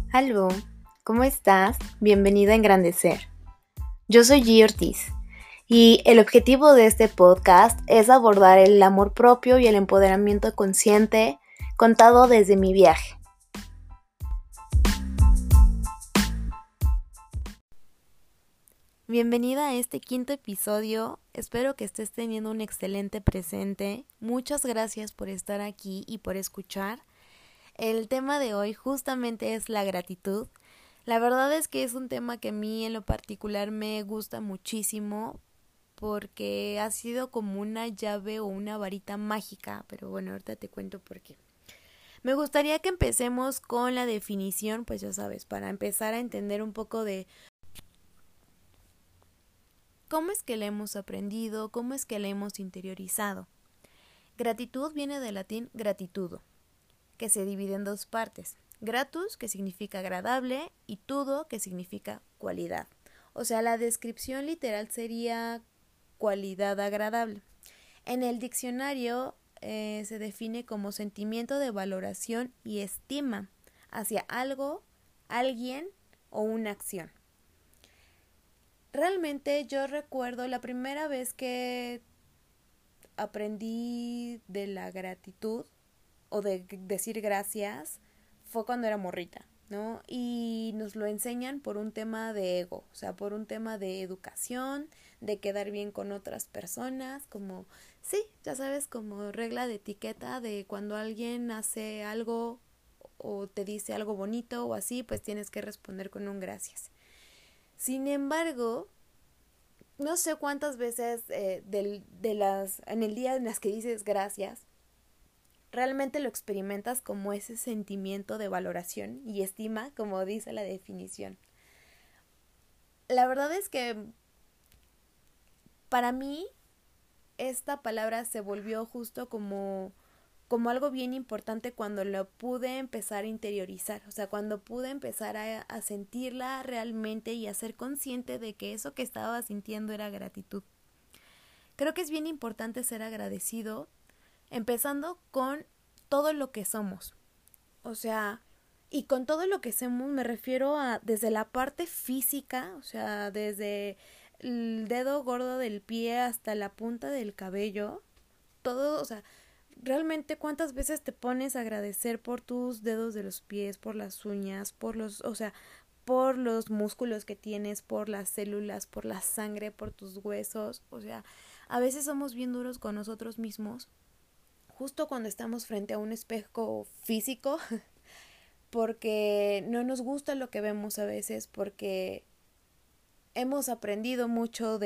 Aló, ¿cómo estás? Bienvenido a Engrandecer. Yo soy G. Ortiz y el objetivo de este podcast es abordar el amor propio y el empoderamiento consciente contado desde mi viaje. Bienvenida a este quinto episodio, espero que estés teniendo un excelente presente. Muchas gracias por estar aquí y por escuchar. El tema de hoy justamente es la gratitud. La verdad es que es un tema que a mí en lo particular me gusta muchísimo porque ha sido como una llave o una varita mágica, pero bueno, ahorita te cuento por qué. Me gustaría que empecemos con la definición, pues ya sabes, para empezar a entender un poco de cómo es que la hemos aprendido, cómo es que la hemos interiorizado. Gratitud viene del latín gratitudo, que se divide en dos partes. Gratus, que significa agradable, y tudo, que significa cualidad. O sea, la descripción literal sería cualidad agradable. En el diccionario se define como sentimiento de valoración y estima hacia algo, alguien o una acción. Realmente yo recuerdo la primera vez que aprendí de la gratitud o de decir gracias fue cuando era morrita, ¿no? Y nos lo enseñan por un tema de ego, o sea, por un tema de educación, de quedar bien con otras personas, como, sí, ya sabes, como regla de etiqueta de cuando alguien hace algo o te dice algo bonito o así, pues tienes que responder con un gracias. Sin embargo, no sé cuántas veces en el día en las que dices gracias, realmente lo experimentas como ese sentimiento de valoración y estima, como dice la definición. La verdad es que para mí esta palabra se volvió justo como algo bien importante cuando lo pude empezar a interiorizar, o sea, cuando pude empezar a sentirla realmente y a ser consciente de que eso que estaba sintiendo era gratitud. Creo que es bien importante ser agradecido, empezando con todo lo que somos. O sea, y con todo lo que somos me refiero a desde la parte física, o sea, desde el dedo gordo del pie hasta la punta del cabello, todo, o sea, realmente cuántas veces te pones a agradecer por tus dedos de los pies, por las uñas, por los, o sea, por los músculos que tienes, por las células, por la sangre, por tus huesos, o sea, a veces somos bien duros con nosotros mismos, justo cuando estamos frente a un espejo físico, porque no nos gusta lo que vemos a veces, porque hemos aprendido mucho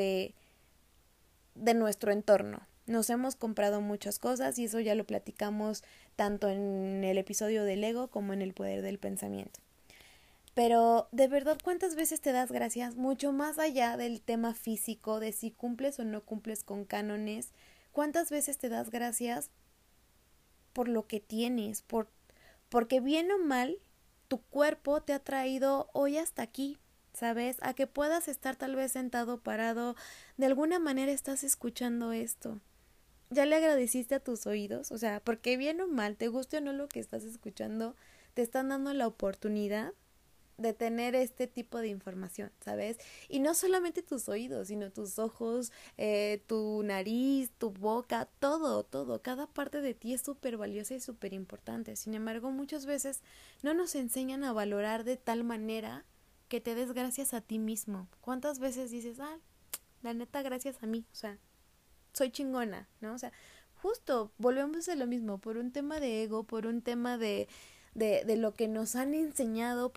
de nuestro entorno. Nos hemos comprado muchas cosas y eso ya lo platicamos tanto en el episodio del ego como en el poder del pensamiento. Pero de verdad, ¿cuántas veces te das gracias? Mucho más allá del tema físico, de si cumples o no cumples con cánones. ¿Cuántas veces te das gracias por lo que tienes? Porque bien o mal, tu cuerpo te ha traído hoy hasta aquí, ¿sabes? A que puedas estar tal vez sentado, parado, de alguna manera estás escuchando esto. ¿Ya le agradeciste a tus oídos? O sea, porque bien o mal, te guste o no lo que estás escuchando, te están dando la oportunidad de tener este tipo de información, ¿sabes? Y no solamente tus oídos, sino tus ojos, tu nariz, tu boca, todo, todo, cada parte de ti es súper valiosa y súper importante. Sin embargo, muchas veces no nos enseñan a valorar de tal manera que te des gracias a ti mismo. ¿Cuántas veces dices, la neta, gracias a mí? O sea, soy chingona, ¿no? O sea, justo volvemos a lo mismo, por un tema de ego, por un tema de lo que nos han enseñado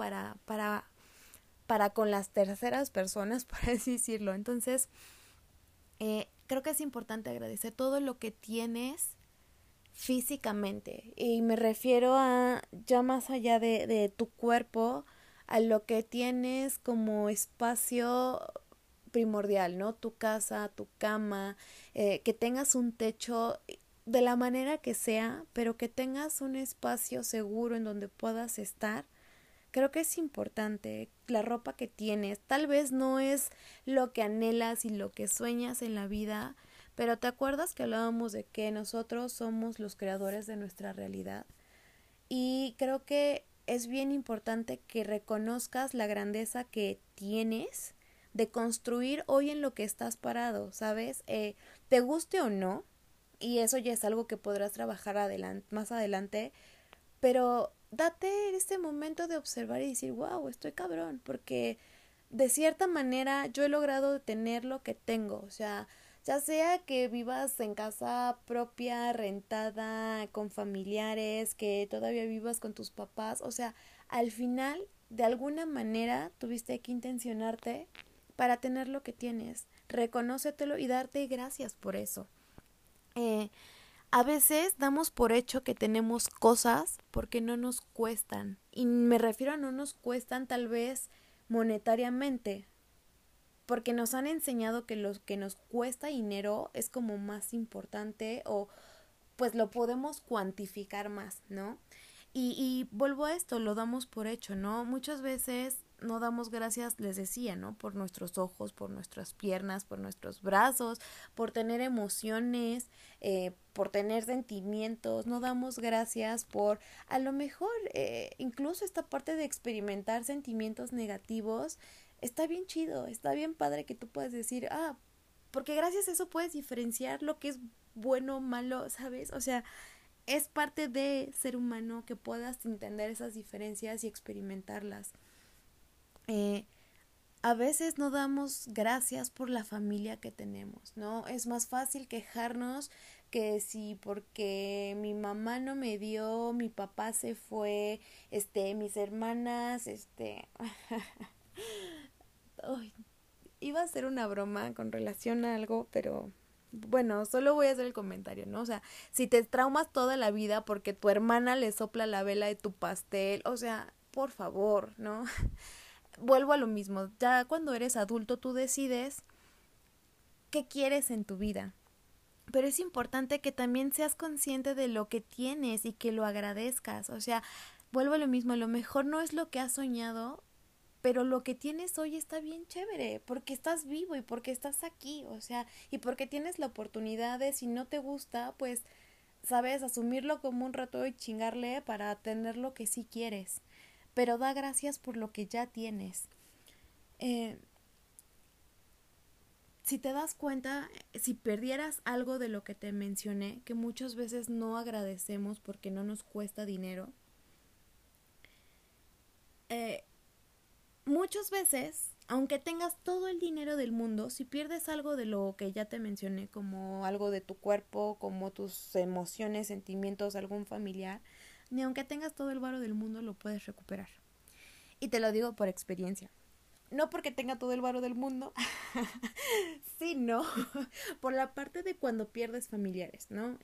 para con las terceras personas, por así decirlo. Entonces, creo que es importante agradecer todo lo que tienes físicamente. Y me refiero a ya más allá de tu cuerpo, a lo que tienes como espacio primordial, ¿no? Tu casa, tu cama, que tengas un techo de la manera que sea, pero que tengas un espacio seguro en donde puedas estar. Creo que es importante la ropa que tienes. Tal vez no es lo que anhelas y lo que sueñas en la vida, pero ¿te acuerdas que hablábamos de que nosotros somos los creadores de nuestra realidad? Y creo que es bien importante que reconozcas la grandeza que tienes de construir hoy en lo que estás parado, ¿sabes? Te guste o no, y eso ya es algo que podrás trabajar más adelante, pero date este momento de observar y decir, wow, estoy cabrón, porque de cierta manera yo he logrado tener lo que tengo, o sea, ya sea que vivas en casa propia, rentada, con familiares, que todavía vivas con tus papás, o sea, al final, de alguna manera, tuviste que intencionarte para tener lo que tienes. Reconócetelo y darte gracias por eso. Eh, a veces damos por hecho que tenemos cosas porque no nos cuestan. Y me refiero a no nos cuestan tal vez monetariamente, porque nos han enseñado que lo que nos cuesta dinero es como más importante o pues lo podemos cuantificar más, ¿no? Y vuelvo a esto, lo damos por hecho, ¿no? Muchas veces no damos gracias, les decía, ¿no? Por nuestros ojos, por nuestras piernas, por nuestros brazos, por tener emociones, por tener sentimientos, no damos gracias por, a lo mejor, incluso esta parte de experimentar sentimientos negativos, está bien chido, está bien padre que tú puedas decir, porque gracias a eso puedes diferenciar lo que es bueno, malo, ¿sabes? O sea, es parte de ser humano que puedas entender esas diferencias y experimentarlas. Eh, a veces no damos gracias por la familia que tenemos, ¿no? Es más fácil quejarnos que si porque mi mamá no me dio, mi papá se fue, mis hermanas, Ay, iba a hacer una broma con relación a algo, pero bueno, solo voy a hacer el comentario, ¿no? O sea, si te traumas toda la vida porque tu hermana le sopla la vela de tu pastel, o sea, por favor, ¿no? Vuelvo a lo mismo, ya cuando eres adulto tú decides qué quieres en tu vida. Pero es importante que también seas consciente de lo que tienes y que lo agradezcas. O sea, vuelvo a lo mismo, a lo mejor no es lo que has soñado, pero lo que tienes hoy está bien chévere, porque estás vivo y porque estás aquí, o sea, y porque tienes la oportunidad de, si no te gusta, pues, sabes, asumirlo como un rato y chingarle para tener lo que sí quieres, pero da gracias por lo que ya tienes. Eh, si te das cuenta, si perdieras algo de lo que te mencioné, que muchas veces no agradecemos porque no nos cuesta dinero, eh, muchas veces, aunque tengas todo el dinero del mundo, si pierdes algo de lo que ya te mencioné, como algo de tu cuerpo, como tus emociones, sentimientos, algún familiar, ni aunque tengas todo el varo del mundo lo puedes recuperar. Y te lo digo por experiencia. No porque tenga todo el varo del mundo, sino por la parte de cuando pierdes familiares, ¿no?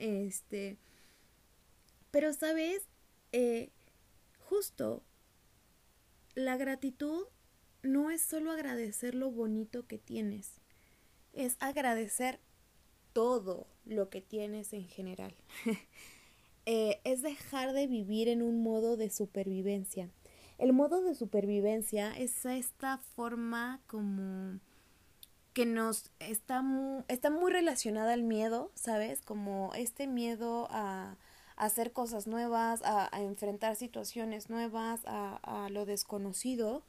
Pero sabes, eh, justo la gratitud no es solo agradecer lo bonito que tienes, es agradecer todo lo que tienes en general. Es dejar de vivir en un modo de supervivencia. El modo de supervivencia es esta forma como que está muy relacionada al miedo, ¿sabes? Como este miedo a hacer cosas nuevas, a enfrentar situaciones nuevas, a lo desconocido.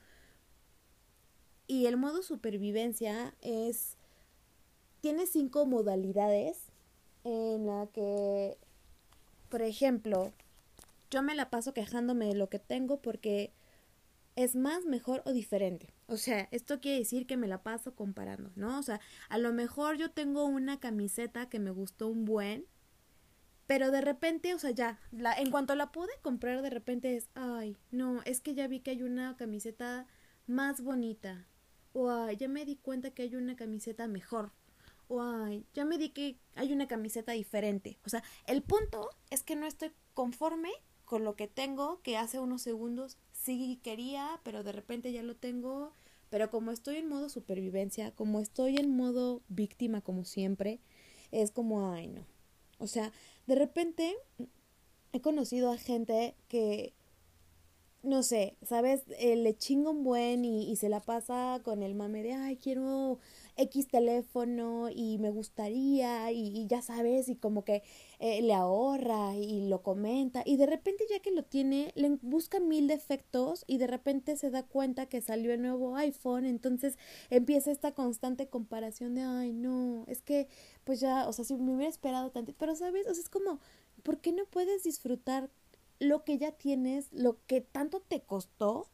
Y el modo supervivencia tiene 5 modalidades en la que, por ejemplo, yo me la paso quejándome de lo que tengo porque es más, mejor o diferente. O sea, esto quiere decir que me la paso comparando, ¿no? O sea, a lo mejor yo tengo una camiseta que me gustó un buen, pero de repente, o sea, en cuanto la pude comprar, de repente ay, no, es que ya vi que hay una camiseta más bonita. O ay, ya me di cuenta que hay una camiseta mejor. O ay, ya me di que hay una camiseta diferente. O sea, el punto es que no estoy conforme con lo que tengo, que hace unos segundos sí quería, pero de repente ya lo tengo. Pero como estoy en modo supervivencia, como estoy en modo víctima como siempre, es como, ay no. O sea, de repente he conocido a gente que no sé, ¿sabes? Le chinga un buen y se la pasa con el mame de, ay, quiero X teléfono y me gustaría y ya sabes, y como que le ahorra y lo comenta y de repente ya que lo tiene, le busca mil defectos y de repente se da cuenta que salió el nuevo iPhone, entonces empieza esta constante comparación de, ay, no, es que pues ya, o sea, si me hubiera esperado tanto, pero sabes, o sea, es como, ¿por qué no puedes disfrutar lo que ya tienes, lo que tanto te costó?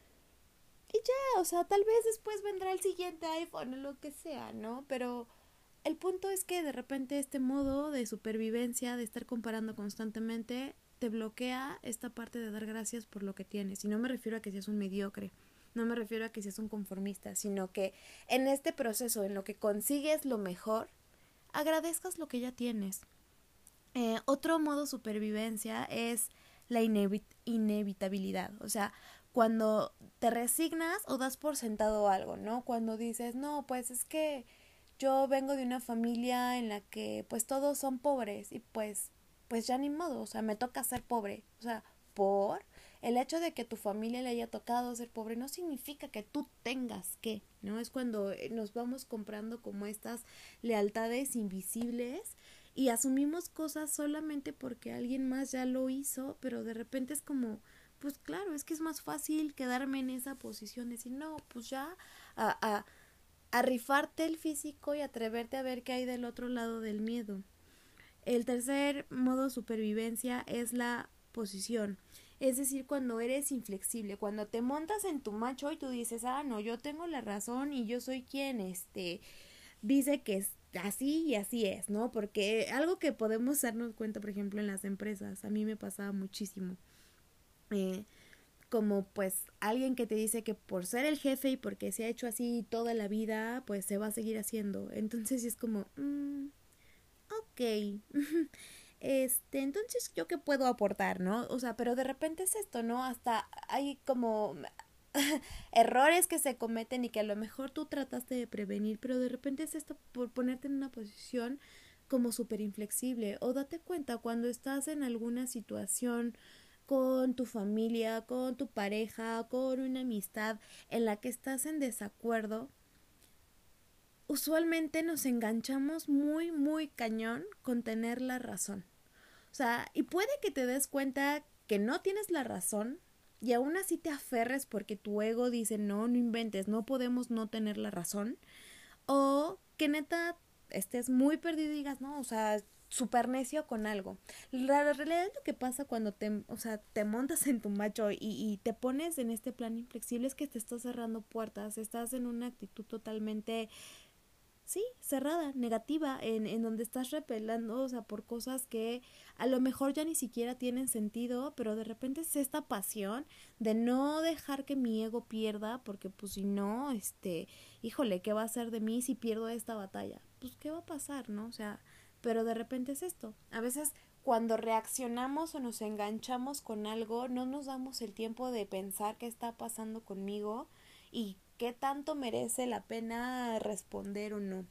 Y ya, o sea, tal vez después vendrá el siguiente iPhone o lo que sea, ¿no? Pero el punto es que de repente este modo de supervivencia, de estar comparando constantemente, te bloquea esta parte de dar gracias por lo que tienes. Y no me refiero a que seas un mediocre, no me refiero a que seas un conformista, sino que en este proceso, en lo que consigues lo mejor, agradezcas lo que ya tienes. Otro modo supervivencia es la inevitabilidad, o sea, cuando te resignas o das por sentado algo, ¿no? Cuando dices, no, pues es que yo vengo de una familia en la que pues todos son pobres y pues ya ni modo, o sea, me toca ser pobre, o sea, por el hecho de que tu familia le haya tocado ser pobre no significa que tú tengas que, ¿no? Es cuando nos vamos comprando como estas lealtades invisibles y asumimos cosas solamente porque alguien más ya lo hizo, pero de repente es como, pues claro, es que es más fácil quedarme en esa posición, decir, no, pues ya a rifarte el físico y atreverte a ver qué hay del otro lado del miedo. El tercer modo supervivencia es la posición. Es decir, cuando eres inflexible, cuando te montas en tu macho y tú dices, ah, no, yo tengo la razón y yo soy quien, dice que es así y así es, ¿no? Porque algo que podemos darnos cuenta, por ejemplo, en las empresas, a mí me pasaba muchísimo. Eh, Como pues alguien que te dice que por ser el jefe y porque se ha hecho así toda la vida, pues se va a seguir haciendo. Entonces es como, ok, entonces yo qué puedo aportar, ¿no? O sea, pero de repente es esto, ¿no? Hasta hay como errores que se cometen y que a lo mejor tú trataste de prevenir, pero de repente es esto por ponerte en una posición como súper inflexible. O date cuenta cuando estás en alguna situación con tu familia, con tu pareja, con una amistad en la que estás en desacuerdo, usualmente nos enganchamos muy, muy cañón con tener la razón. O sea, y puede que te des cuenta que no tienes la razón y aún así te aferres porque tu ego dice, no, no inventes, no podemos no tener la razón. O que neta estés muy perdido y digas, no, o sea, súper necio con algo. La realidad es lo que pasa cuando o sea, te montas en tu macho y te pones en este plan inflexible es que te estás cerrando puertas, estás en una actitud totalmente, sí, cerrada, negativa, en donde estás repelando, o sea, por cosas que a lo mejor ya ni siquiera tienen sentido, pero de repente es esta pasión de no dejar que mi ego pierda, porque pues si no, híjole, ¿qué va a hacer de mí si pierdo esta batalla? Pues qué va a pasar, ¿no? O sea, pero de repente es esto. A veces cuando reaccionamos o nos enganchamos con algo, no nos damos el tiempo de pensar qué está pasando conmigo y qué tanto merece la pena responder o no.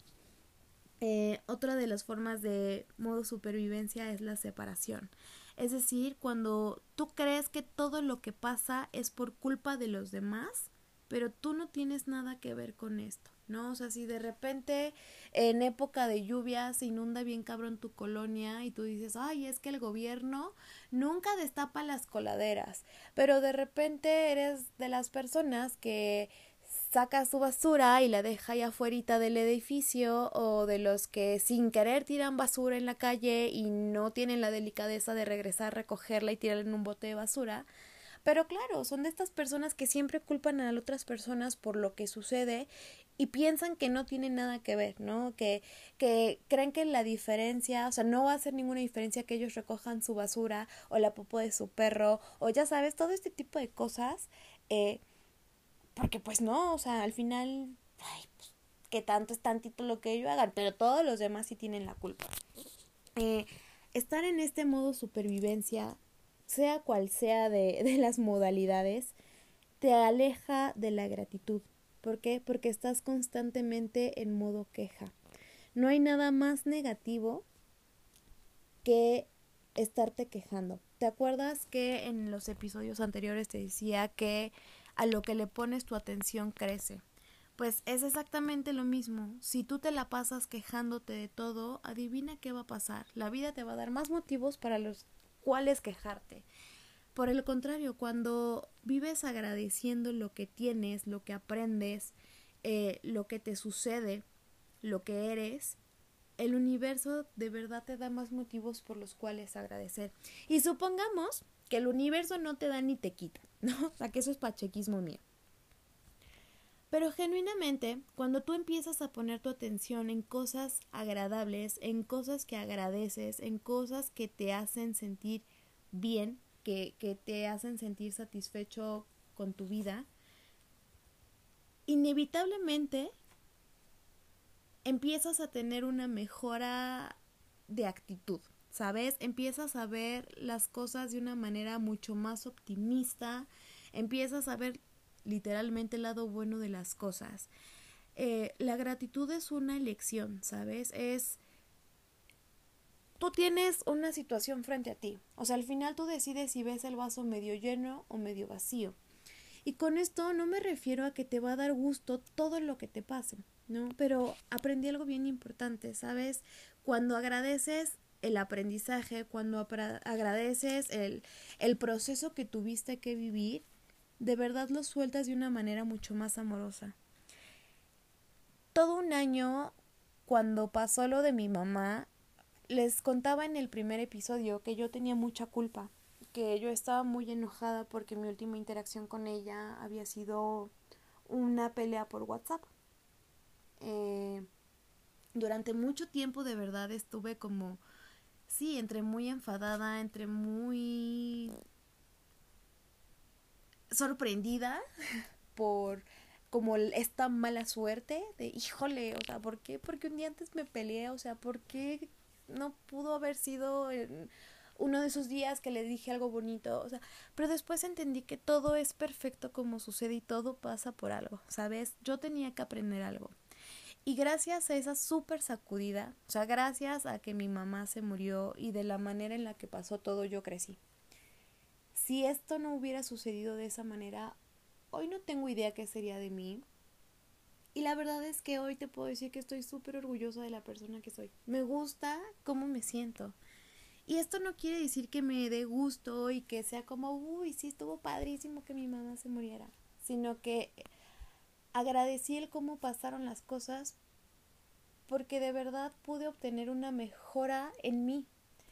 Otra de las formas de modo supervivencia es la separación. Es decir, cuando tú crees que todo lo que pasa es por culpa de los demás, pero tú no tienes nada que ver con esto, ¿no? O sea, si de repente en época de lluvia se inunda bien cabrón tu colonia y tú dices, ay, es que el gobierno nunca destapa las coladeras, pero de repente eres de las personas que saca su basura y la deja ahí afuera del edificio, o de los que sin querer tiran basura en la calle y no tienen la delicadeza de regresar a recogerla y tirarla en un bote de basura. Pero claro, son de estas personas que siempre culpan a las otras personas por lo que sucede y piensan que no tiene nada que ver, ¿no? Que creen que la diferencia, o sea, no va a hacer ninguna diferencia que ellos recojan su basura o la popó de su perro o ya sabes, todo este tipo de cosas, porque pues no, o sea, al final, ay, pues, que tanto es tantito lo que ellos hagan, pero todos los demás sí tienen la culpa. Eh, Estar en este modo supervivencia, sea cual sea de las modalidades, te aleja de la gratitud. ¿Por qué? Porque estás constantemente en modo queja. No hay nada más negativo que estarte quejando. ¿Te acuerdas que en los episodios anteriores te decía que a lo que le pones tu atención crece? Pues es exactamente lo mismo. Si tú te la pasas quejándote de todo, adivina qué va a pasar. La vida te va a dar más motivos para los cuales quejarte. Por el contrario, cuando vives agradeciendo lo que tienes, lo que aprendes, lo que te sucede, lo que eres, el universo de verdad te da más motivos por los cuales agradecer. Y supongamos que el universo no te da ni te quita, ¿no? O sea, que eso es pachequismo mío. Pero genuinamente, cuando tú empiezas a poner tu atención en cosas agradables, en cosas que agradeces, en cosas que te hacen sentir bien, que te hacen sentir satisfecho con tu vida, inevitablemente empiezas a tener una mejora de actitud, ¿sabes? Empiezas a ver las cosas de una manera mucho más optimista, empiezas a ver literalmente el lado bueno de las cosas. La gratitud es una elección, ¿sabes? Tú tienes una situación frente a ti, o sea, al final tú decides si ves el vaso medio lleno o medio vacío. Y con esto no me refiero a que te va a dar gusto todo lo que te pase, ¿no? Pero aprendí algo bien importante, ¿sabes? Cuando agradeces el aprendizaje, cuando agradeces el proceso que tuviste que vivir, de verdad lo sueltas de una manera mucho más amorosa. Todo un año, cuando pasó lo de mi mamá, les contaba en el primer episodio que yo tenía mucha culpa, que yo estaba muy enojada porque mi última interacción con ella había sido una pelea por WhatsApp. Durante mucho tiempo de verdad estuve como, sí, entre muy enfadada, entre muy sorprendida por como esta mala suerte de, híjole, o sea, ¿por qué? Porque un día antes me peleé, o sea, ¿por qué no pudo haber sido uno de esos días que le dije algo bonito? O sea, pero después entendí que todo es perfecto como sucede y todo pasa por algo, ¿sabes? Yo tenía que aprender algo. Y gracias a esa súper sacudida, o sea, gracias a que mi mamá se murió y de la manera en la que pasó todo, yo crecí. Si esto no hubiera sucedido de esa manera, hoy no tengo idea qué sería de mí. Y la verdad es que hoy te puedo decir que estoy súper orgullosa de la persona que soy. Me gusta cómo me siento. Y esto no quiere decir que me dé gusto y que sea como, uy, sí estuvo padrísimo que mi mamá se muriera. Sino que agradecí el cómo pasaron las cosas porque de verdad pude obtener una mejora en mí.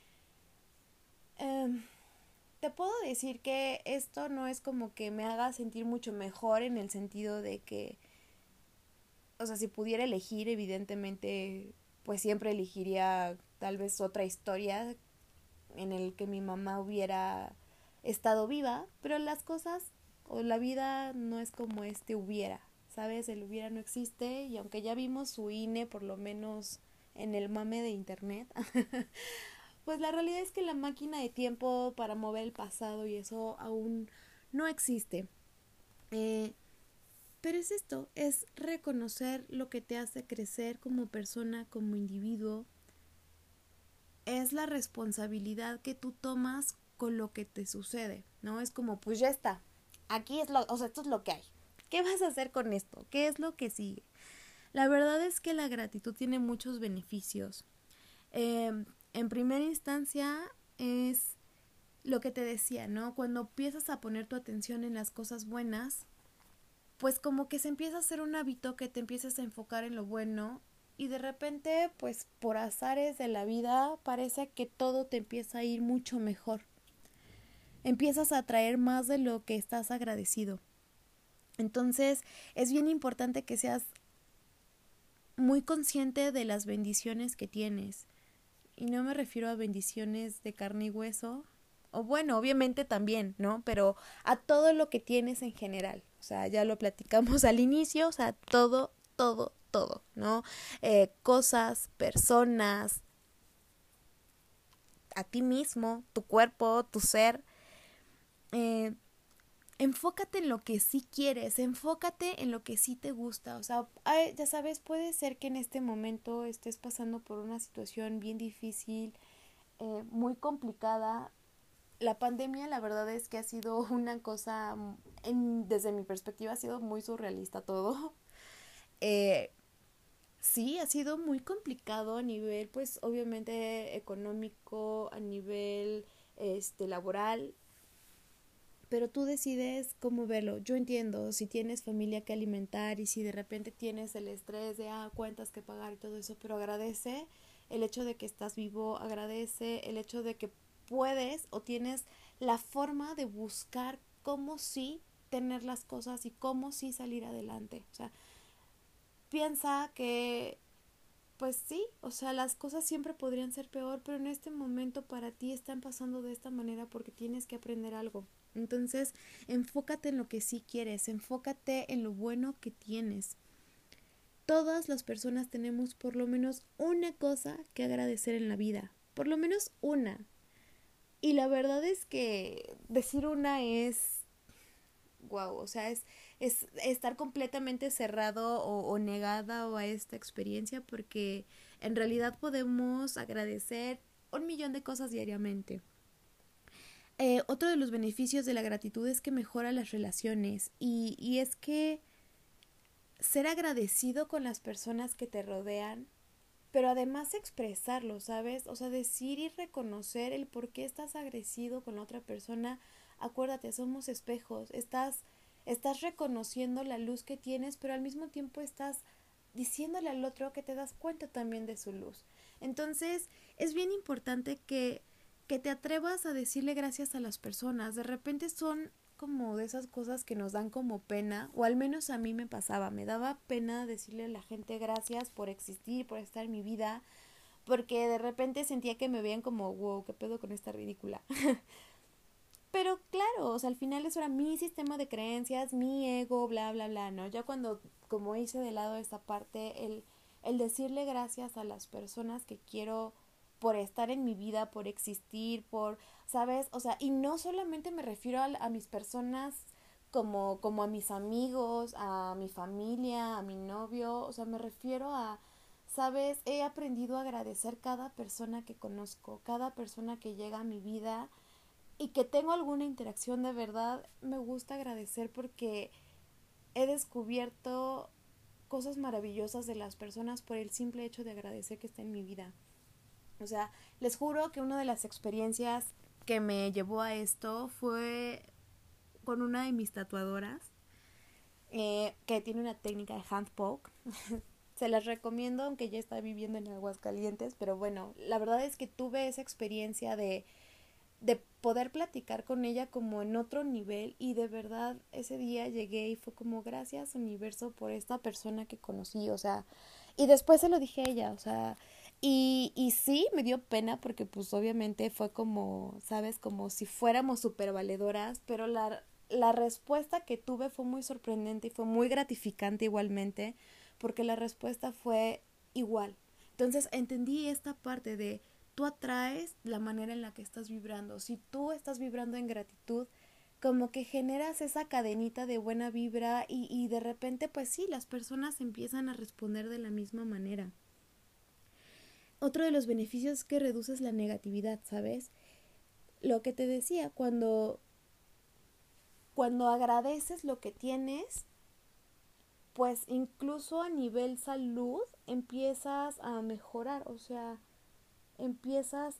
Te puedo decir que esto no es como que me haga sentir mucho mejor en el sentido de que, o sea, si pudiera elegir, evidentemente, pues siempre elegiría tal vez otra historia en el que mi mamá hubiera estado viva, pero las cosas o la vida no es como hubiera, ¿sabes? El hubiera no existe y aunque ya vimos su INE, por lo menos en el mame de internet, pues la realidad es que la máquina de tiempo para mover el pasado y eso aún no existe. Eh, pero es esto, es reconocer lo que te hace crecer como persona, como individuo. Es la responsabilidad que tú tomas con lo que te sucede, ¿no? Es como, pues ya está, aquí es o sea, esto es lo que hay. ¿Qué vas a hacer con esto? ¿Qué es lo que sigue? La verdad es que la gratitud tiene muchos beneficios. En primera instancia es lo que te decía, ¿no? Cuando empiezas a poner tu atención en las cosas buenas, pues como que se empieza a hacer un hábito que te empiezas a enfocar en lo bueno y de repente, pues por azares de la vida, parece que todo te empieza a ir mucho mejor. Empiezas a atraer más de lo que estás agradecido. Entonces, es bien importante que seas muy consciente de las bendiciones que tienes. Y no me refiero a bendiciones de carne y hueso, o bueno, obviamente también, ¿no? Pero a todo lo que tienes en general. O sea, ya lo platicamos al inicio, o sea, todo, ¿no? Cosas, personas, a ti mismo, tu cuerpo, tu ser. Eh, Enfócate en lo que sí quieres, enfócate en lo que sí te gusta. O sea, ya sabes, puede ser que en este momento estés pasando por una situación bien difícil, muy complicada. La pandemia, la verdad es que ha sido una cosa, desde mi perspectiva, ha sido muy surrealista todo. Eh, sí, ha sido muy complicado a nivel, pues, obviamente económico, a nivel, laboral, pero tú decides cómo verlo. Yo entiendo si tienes familia que alimentar y si de repente tienes el estrés de cuentas que pagar y todo eso, pero agradece el hecho de que estás vivo, agradece el hecho de que puedes o tienes la forma de buscar cómo sí tener las cosas y cómo sí salir adelante. O sea, piensa que pues sí, o sea, las cosas siempre podrían ser peor, pero en este momento para ti están pasando de esta manera porque tienes que aprender algo. Entonces, enfócate en lo que sí quieres, enfócate en lo bueno que tienes. Todas las personas tenemos por lo menos una cosa que agradecer en la vida, por lo menos una. Y la verdad es que decir una es wow, o sea, es estar completamente cerrado o negada o a esta experiencia porque en realidad podemos agradecer un millón de cosas diariamente. Otro de los beneficios de la gratitud es que mejora las relaciones y es que ser agradecido con las personas que te rodean, pero además expresarlo, ¿sabes? O sea, decir y reconocer el por qué estás agresivo con la otra persona. Acuérdate, somos espejos, estás reconociendo la luz que tienes, pero al mismo tiempo estás diciéndole al otro que te das cuenta también de su luz. Entonces, es bien importante que te atrevas a decirle gracias a las personas. De repente son como de esas cosas que nos dan como pena, o al menos a mí me pasaba, me daba pena decirle a la gente gracias por existir, por estar en mi vida, porque de repente sentía que me veían como, wow, qué pedo con esta ridícula. Pero claro, o sea, al final eso era mi sistema de creencias, mi ego, bla, bla, bla, ¿no? Ya cuando, como hice de lado esa parte, el decirle gracias a las personas que quiero por estar en mi vida, por existir, por, ¿sabes? O sea, y no solamente me refiero a mis personas como a mis amigos, a mi familia, a mi novio, o sea, me refiero a, ¿sabes? He aprendido a agradecer cada persona que conozco, cada persona que llega a mi vida y que tengo alguna interacción de verdad, me gusta agradecer porque he descubierto cosas maravillosas de las personas por el simple hecho de agradecer que está en mi vida. O sea, les juro que una de las experiencias que me llevó a esto fue con una de mis tatuadoras, que tiene una técnica de hand poke. Se las recomiendo, aunque ya está viviendo en Aguascalientes, pero bueno, la verdad es que tuve esa experiencia de poder platicar con ella como en otro nivel y de verdad ese día llegué y fue como gracias universo por esta persona que conocí, o sea, y después se lo dije a ella, o sea, y sí me dio pena porque pues obviamente fue como, sabes, como si fuéramos súper valedoras, pero la respuesta que tuve fue muy sorprendente y fue muy gratificante igualmente porque la respuesta fue igual. Entonces entendí esta parte de tú atraes la manera en la que estás vibrando. Si tú estás vibrando en gratitud, como que generas esa cadenita de buena vibra y de repente pues sí, las personas empiezan a responder de la misma manera. Otro de los beneficios es que reduces la negatividad, ¿sabes? Lo que te decía, cuando agradeces lo que tienes, pues incluso a nivel salud empiezas a mejorar, o sea, empiezas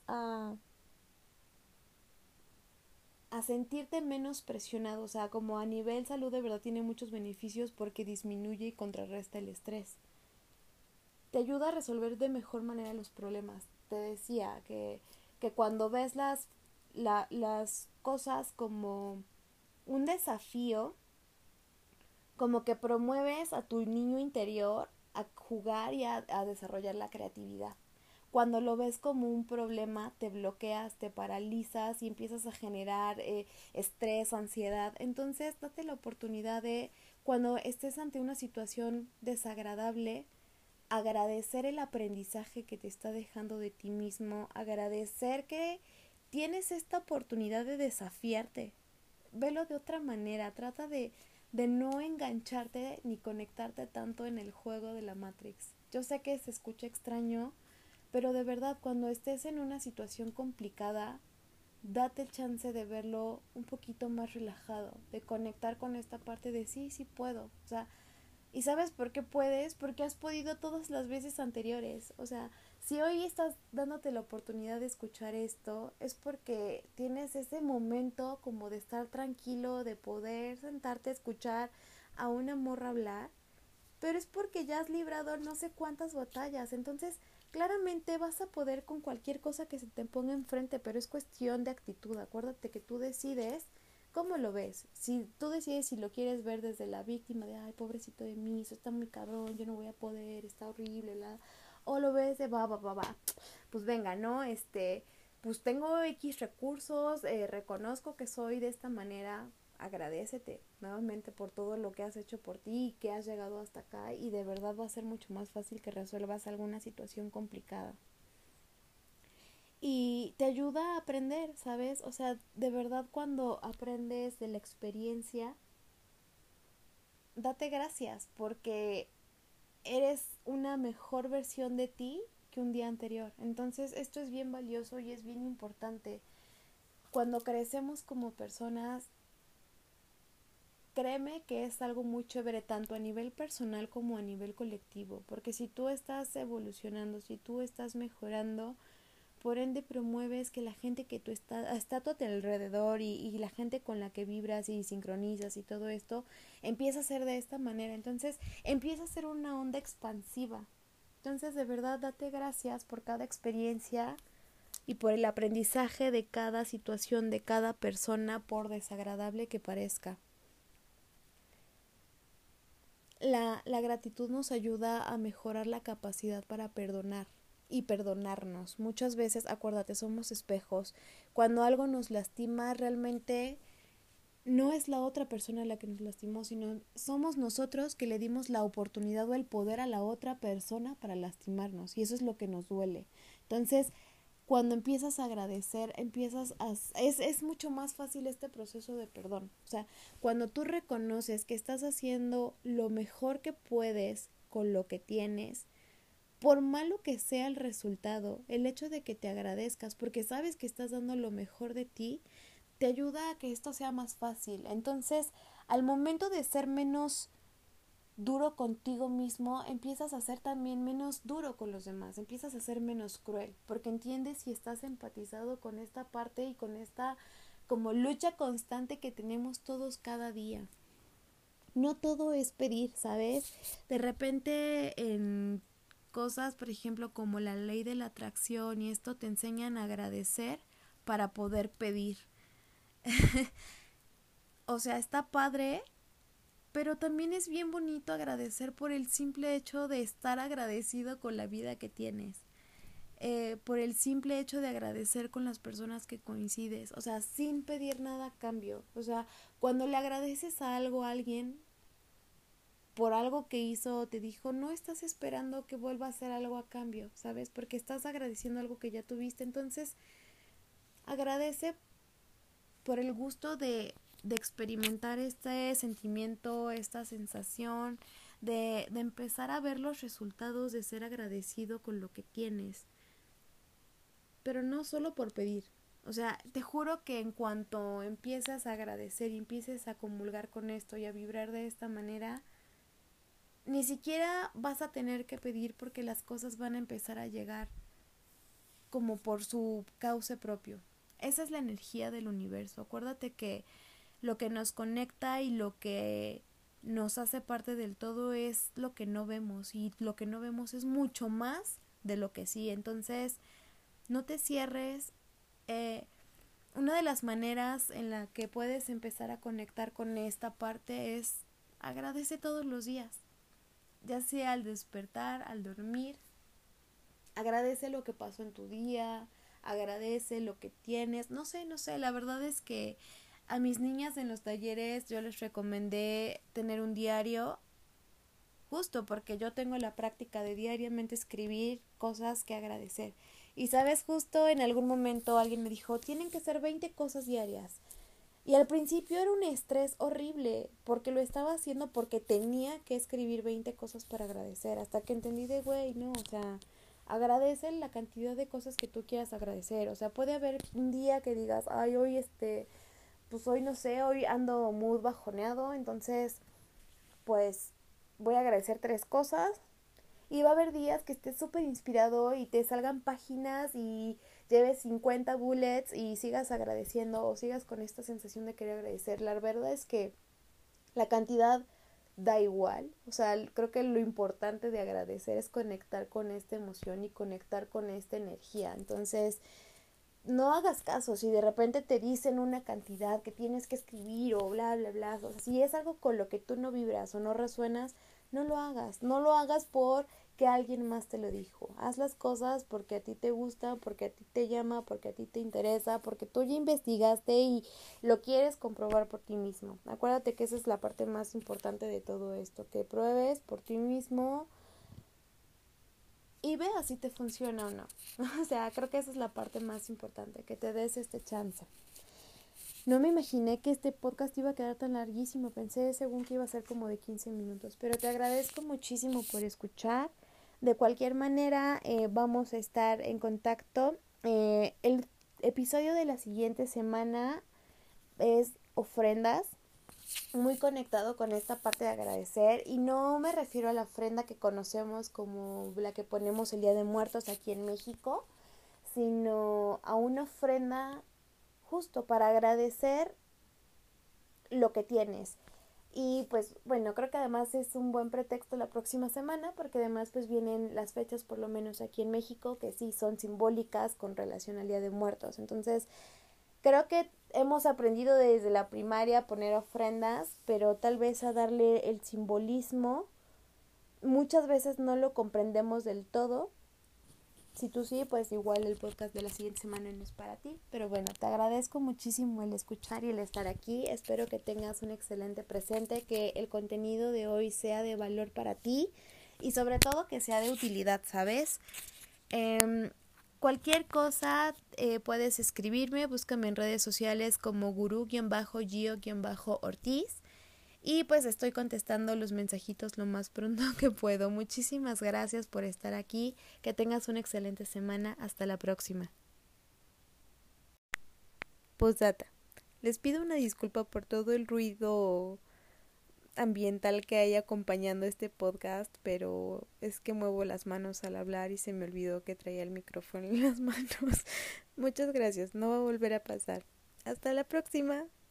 a sentirte menos presionado, o sea, como a nivel salud de verdad tiene muchos beneficios porque disminuye y contrarresta el estrés. Te ayuda a resolver de mejor manera los problemas. Te decía que cuando ves las cosas como un desafío, como que promueves a tu niño interior a jugar y a desarrollar la creatividad. Cuando lo ves como un problema, te bloqueas, te paralizas y empiezas a generar estrés, ansiedad. Entonces, date la oportunidad de, cuando estés ante una situación desagradable, agradecer el aprendizaje que te está dejando de ti mismo, agradecer que tienes esta oportunidad de desafiarte. Velo de otra manera, trata de no engancharte ni conectarte tanto en el juego de la Matrix. Yo sé que se escucha extraño, pero de verdad, cuando estés en una situación complicada, date el chance de verlo un poquito más relajado, de conectar con esta parte de sí, sí puedo, o sea, ¿y sabes por qué puedes? Porque has podido todas las veces anteriores, o sea, si hoy estás dándote la oportunidad de escuchar esto, es porque tienes ese momento como de estar tranquilo, de poder sentarte a escuchar a una morra hablar, pero es porque ya has librado no sé cuántas batallas, entonces claramente vas a poder con cualquier cosa que se te ponga enfrente, pero es cuestión de actitud. Acuérdate que tú decides cómo lo ves. Si tú decides si lo quieres ver desde la víctima de ay, pobrecito de mí, eso está muy cabrón, yo no voy a poder, está horrible, o lo ves de va, pues venga, ¿no? Pues tengo X recursos, reconozco que soy de esta manera, agradécete nuevamente por todo lo que has hecho por ti y que has llegado hasta acá, y de verdad va a ser mucho más fácil que resuelvas alguna situación complicada. Y te ayuda a aprender, ¿sabes? O sea, de verdad cuando aprendes de la experiencia, date gracias porque eres una mejor versión de ti que un día anterior. Entonces esto es bien valioso y es bien importante. Cuando crecemos como personas, créeme que es algo muy chévere tanto a nivel personal como a nivel colectivo, porque si tú estás evolucionando, si tú estás mejorando, por ende promueves que la gente que tú está a tu alrededor y la gente con la que vibras y sincronizas y todo esto empieza a ser de esta manera, entonces empieza a ser una onda expansiva. Entonces de verdad date gracias por cada experiencia y por el aprendizaje de cada situación, de cada persona, por desagradable que parezca. La gratitud nos ayuda a mejorar la capacidad para perdonar y perdonarnos. Muchas veces, acuérdate, somos espejos. Cuando algo nos lastima, realmente no es la otra persona la que nos lastimó, sino somos nosotros que le dimos la oportunidad o el poder a la otra persona para lastimarnos. Y eso es lo que nos duele. Entonces, cuando empiezas a agradecer, es mucho más fácil este proceso de perdón. O sea, cuando tú reconoces que estás haciendo lo mejor que puedes con lo que tienes, por malo que sea el resultado, el hecho de que te agradezcas porque sabes que estás dando lo mejor de ti, te ayuda a que esto sea más fácil. Entonces, al momento de ser menos duro contigo mismo, empiezas a ser también menos duro con los demás, empiezas a ser menos cruel, porque entiendes y estás empatizado con esta parte y con esta como lucha constante que tenemos todos cada día. No todo es pedir, ¿sabes? De repente en cosas, por ejemplo, como la ley de la atracción y esto te enseñan a agradecer para poder pedir. O sea, está padre, pero también es bien bonito agradecer por el simple hecho de estar agradecido con la vida que tienes. Por el simple hecho de agradecer con las personas que coincides. O sea, sin pedir nada a cambio. O sea, cuando le agradeces a algo a alguien por algo que hizo o te dijo, no estás esperando que vuelva a hacer algo a cambio, ¿sabes? Porque estás agradeciendo algo que ya tuviste. Entonces, agradece por el gusto de experimentar este sentimiento, esta sensación, de empezar a ver los resultados de ser agradecido con lo que tienes. Pero no solo por pedir. O sea, te juro que en cuanto empiezas a agradecer y empieces a comulgar con esto y a vibrar de esta manera, ni siquiera vas a tener que pedir porque las cosas van a empezar a llegar como por su cauce propio. Esa es la energía del universo. Acuérdate que lo que nos conecta y lo que nos hace parte del todo es lo que no vemos, y lo que no vemos es mucho más de lo que sí. Entonces, no te cierres. Una de las maneras en la que puedes empezar a conectar con esta parte es agradece todos los días, ya sea al despertar, al dormir. Agradece lo que pasó en tu día, agradece lo que tienes. No sé, la verdad es que a mis niñas en los talleres yo les recomendé tener un diario, justo porque yo tengo la práctica de diariamente escribir cosas que agradecer. Y sabes, justo en algún momento alguien me dijo, tienen que ser 20 cosas diarias. Y al principio era un estrés horrible, porque lo estaba haciendo porque tenía que escribir 20 cosas para agradecer, hasta que entendí de, güey, no, o sea, agradece la cantidad de cosas que tú quieras agradecer. O sea, puede haber un día que digas, ay, hoy pues hoy no sé, hoy ando muy bajoneado, entonces pues voy a agradecer 3 cosas. Y va a haber días que estés súper inspirado y te salgan páginas y lleves 50 bullets y sigas agradeciendo o sigas con esta sensación de querer agradecer. La verdad es que la cantidad da igual. O sea, creo que lo importante de agradecer es conectar con esta emoción y conectar con esta energía. Entonces, no hagas caso si de repente te dicen una cantidad que tienes que escribir o bla, bla, bla. O sea, si es algo con lo que tú no vibras o no resuenas, no lo hagas. No lo hagas porque alguien más te lo dijo. Haz las cosas porque a ti te gusta, porque a ti te llama, porque a ti te interesa, porque tú ya investigaste y lo quieres comprobar por ti mismo. Acuérdate que esa es la parte más importante de todo esto, que pruebes por ti mismo y vea si te funciona o no. O sea, creo que esa es la parte más importante, que te des este chance. No me imaginé que este podcast iba a quedar tan larguísimo. Pensé según que iba a ser como de 15 minutos. Pero te agradezco muchísimo por escuchar. De cualquier manera, vamos a estar en contacto. El episodio de la siguiente semana es ofrendas, muy conectado con esta parte de agradecer, y no me refiero a la ofrenda que conocemos como la que ponemos el Día de Muertos aquí en México, sino a una ofrenda justo para agradecer lo que tienes. Y pues bueno, creo que además es un buen pretexto la próxima semana, porque además pues vienen las fechas, por lo menos aquí en México, que sí son simbólicas con relación al Día de Muertos. Entonces creo que hemos aprendido desde la primaria a poner ofrendas, pero tal vez a darle el simbolismo. Muchas veces no lo comprendemos del todo. Si tú sí, pues igual el podcast de la siguiente semana no es para ti. Pero bueno, te agradezco muchísimo el escuchar y el estar aquí. Espero que tengas un excelente presente, que el contenido de hoy sea de valor para ti y sobre todo que sea de utilidad, ¿sabes? Cualquier cosa puedes escribirme, búscame en redes sociales como guru-gio-ortiz y pues estoy contestando los mensajitos lo más pronto que puedo. Muchísimas gracias por estar aquí, que tengas una excelente semana, hasta la próxima. Postdata. Les pido una disculpa por todo el ruido ambiental que hay acompañando este podcast, pero es que muevo las manos al hablar y se me olvidó que traía el micrófono en las manos. Muchas gracias, no va a volver a pasar. Hasta la próxima.